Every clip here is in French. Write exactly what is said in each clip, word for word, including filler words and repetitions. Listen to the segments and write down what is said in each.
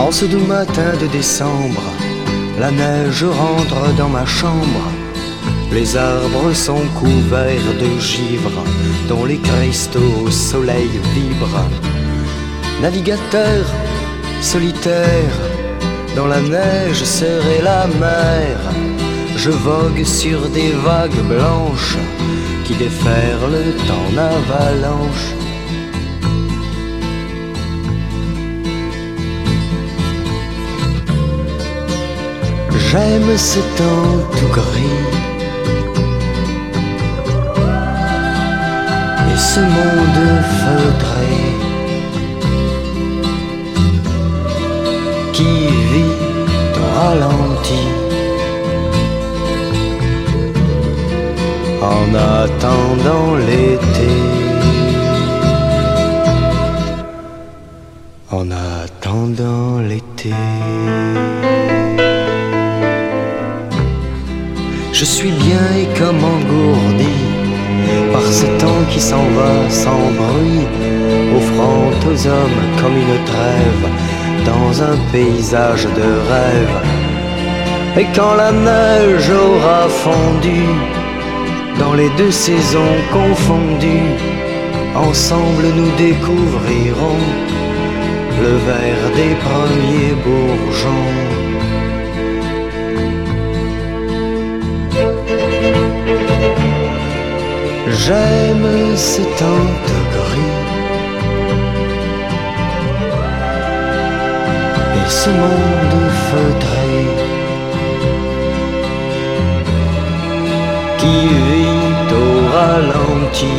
En ce doux matin de décembre, la neige rentre dans ma chambre. Les arbres sont couverts de givre, dont les cristaux au soleil vibrent. Navigateur solitaire, dans la neige serrée la mer, je vogue sur des vagues blanches qui déferlent en avalanche. J'aime ce temps tout gris et ce monde feutré qui vit au ralenti en attendant l'été, en attendant l'été. Je suis bien et comme engourdi par ce temps qui s'en va sans bruit, offrant aux hommes comme une trêve dans un paysage de rêve. Et quand la neige aura fondu, dans les deux saisons confondues, ensemble nous découvrirons le vert des premiers bourgeons. J'aime ce temps de gris et ce monde feutré qui vit au ralenti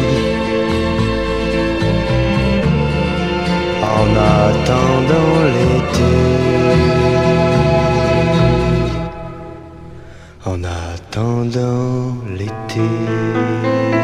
en attendant l'été, en attendant l'été.